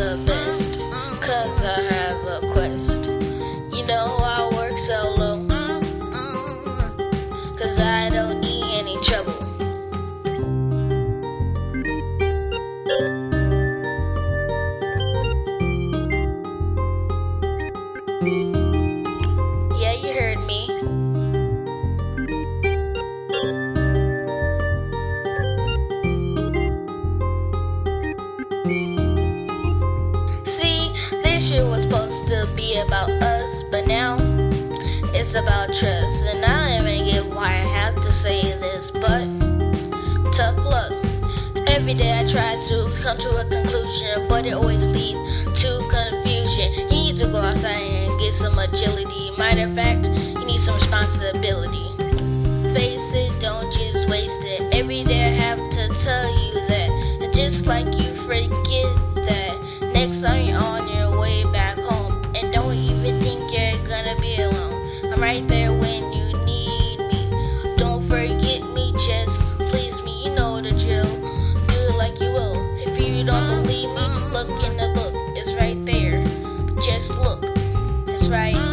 the best, cause I have a quest. You know I work solo, cause I don't need any trouble. Yeah, you heard me. See, this shit was supposed to be about us, but now it's about trust. And I don't even get why I have to say this, but tough luck. Every day I try to come to a conclusion, but it always leads to confusion. You need to go outside and get some agility. Matter of fact, you need some responsibility. Face it, don't just waste it. Every day I have to tell you that. And just like you forget that, next time you're on your way back home, and don't even think you're gonna be alone. I'm right there when you need me. Don't forget me, just please me. You know the drill. Do it like you will. If you don't believe me, look in the book. It's right there. Just look. It's right